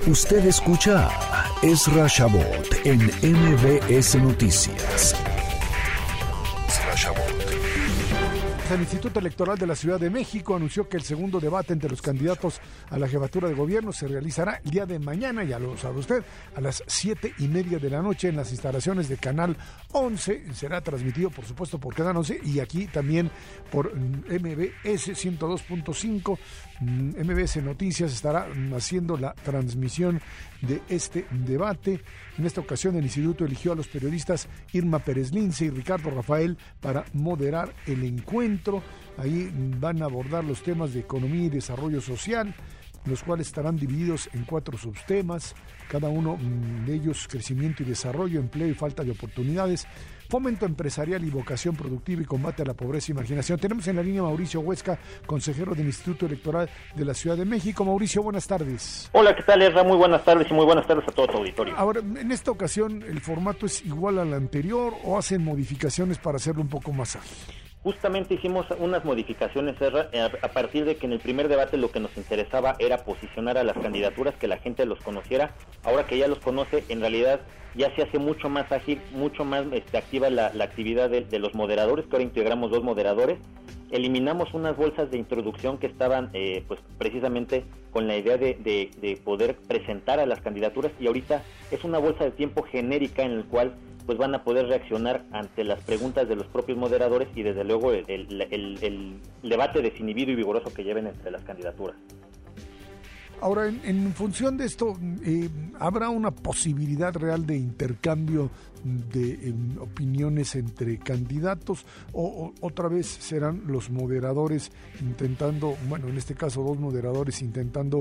Usted escucha a Ezra Shabot en MBS Noticias. Ezra Shabot. El Instituto Electoral de la Ciudad de México anunció que el segundo debate entre los candidatos a la jefatura de gobierno se realizará el día de mañana, ya lo sabe usted, a las 7:30 de la noche en las instalaciones de Canal 11. Será transmitido, por supuesto, por Canal 11 y aquí también por MBS 102.5. MBS Noticias estará haciendo la transmisión de este debate. En esta ocasión el instituto eligió a los periodistas Irma Pérez Lince y Ricardo Rafael para moderar el encuentro. Ahí van a abordar los temas de economía y desarrollo social, los cuales estarán divididos en 4 subtemas, cada uno de ellos crecimiento y desarrollo, empleo y falta de oportunidades, fomento empresarial y vocación productiva y combate a la pobreza y marginación. Tenemos en la línea Mauricio Huesca, consejero del Instituto Electoral de la Ciudad de México. Mauricio, buenas tardes. Hola, ¿qué tal, Ezra? Muy buenas tardes y muy buenas tardes a todo tu auditorio. Ahora, en esta ocasión, ¿el formato es igual al anterior o hacen modificaciones para hacerlo un poco más ágil? Justamente hicimos unas modificaciones, Ezra, a partir de que en el primer debate lo que nos interesaba era posicionar a las candidaturas, que la gente los conociera. Ahora que ya los conoce, en realidad ya se hace mucho más ágil, mucho más activa la actividad de los moderadores, que ahora integramos 2 moderadores. Eliminamos unas bolsas de introducción que estaban pues precisamente con la idea de poder presentar a las candidaturas, y ahorita es una bolsa de tiempo genérica en el cual pues van a poder reaccionar ante las preguntas de los propios moderadores y desde luego el debate desinhibido y vigoroso que lleven entre las candidaturas. Ahora, en función de esto, ¿habrá una posibilidad real de intercambio de opiniones entre candidatos o otra vez serán los moderadores intentando, bueno, en este caso 2 moderadores intentando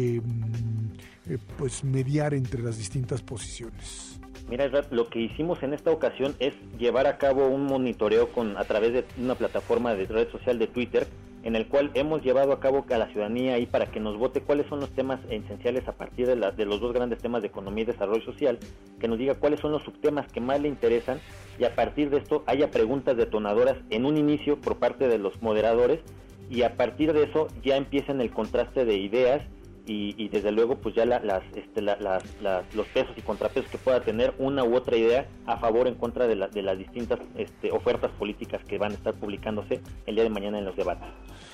pues mediar entre las distintas posiciones? Mira, lo que hicimos en esta ocasión es llevar a cabo un monitoreo a través de una plataforma de red social de Twitter, en el cual hemos llevado a cabo a la ciudadanía ahí para que nos vote cuáles son los temas esenciales a partir de los 2 grandes temas de economía y desarrollo social, que nos diga cuáles son los subtemas que más le interesan, y a partir de esto haya preguntas detonadoras en un inicio por parte de los moderadores, y a partir de eso ya empiezan el contraste de ideas y desde luego pues ya los pesos y contrapesos que pueda tener una u otra idea a favor o en contra de las distintas ofertas políticas que van a estar publicándose el día de mañana en los debates.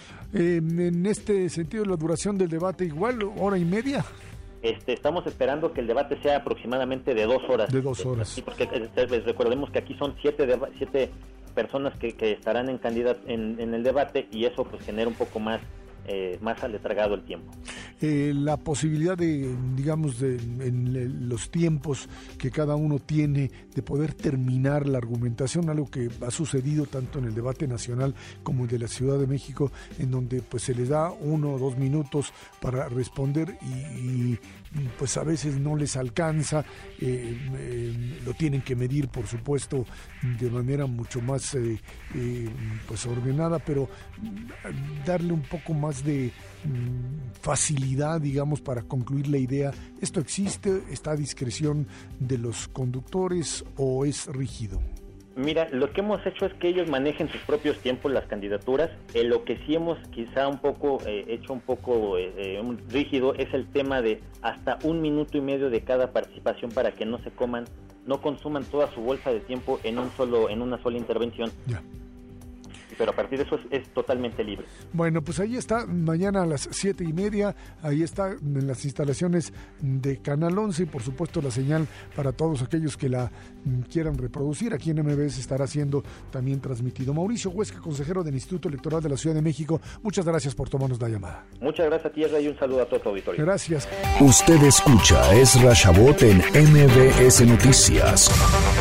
En este sentido, la duración del debate igual, 1:30. Estamos esperando que el debate sea aproximadamente de 2 horas. De 2 horas. Sí, porque recordemos que aquí son 7 personas que estarán en el debate, y eso pues genera un poco más aletargado el tiempo. La posibilidad de, digamos, en los tiempos que cada uno tiene de poder terminar la argumentación, algo que ha sucedido tanto en el debate nacional como el de la Ciudad de México, en donde pues se les da 1 o 2 minutos para responder y pues a veces no les alcanza, lo tienen que medir, por supuesto, de manera mucho más pues ordenada, pero darle un poco más de facilidad, digamos, para concluir la idea. ¿Esto existe? ¿Está a discreción de los conductores o es rígido? Mira, lo que hemos hecho es que ellos manejen sus propios tiempos las candidaturas. Lo que sí hemos quizá un poco hecho un poco rígido es el tema de hasta 1 minuto y medio de cada participación, para que no consuman toda su bolsa de tiempo en una sola intervención. Ya. Pero a partir de eso es totalmente libre. Bueno, pues ahí está, mañana a las 7:30, ahí está en las instalaciones de Canal 11, y por supuesto la señal para todos aquellos que la quieran reproducir. Aquí en MBS estará siendo también transmitido. Mauricio Huesca, consejero del Instituto Electoral de la Ciudad de México, muchas gracias por tomarnos la llamada. Muchas gracias a ti, Ezra, y un saludo a todo tu auditorio. Gracias. Usted escucha a Ezra Shabot en MBS Noticias.